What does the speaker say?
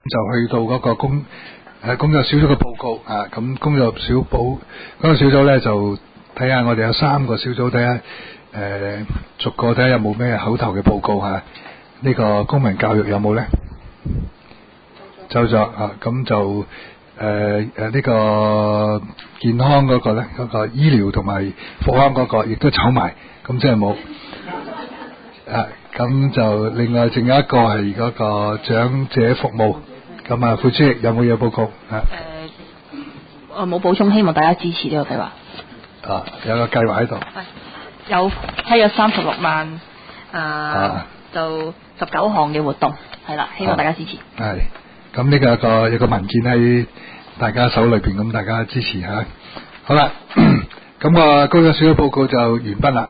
就去到嗰個工作小組嘅報告啊。咁工作小組咧就睇下我哋有3個小組，睇下逐個睇下有冇咩口頭嘅報告吓。呢個公民教育有冇咧？走咗啊。咁就呢個健康嗰個咧，嗰個醫療同埋復康嗰個亦都走埋，咁即係冇啊。咁就另外仲有一個係嗰個長者服務，咁啊副主席有冇嘢報告啊？ 我冇補充，希望大家支持呢個計劃。 啊，有個計劃喺度。 有批咗36萬就19項嘅活動，係啦，希望大家支持。 係，咁呢個有個文件喺大家手裏邊，咁大家支持吓。好啦，咁個工作小組報告就完畢啦。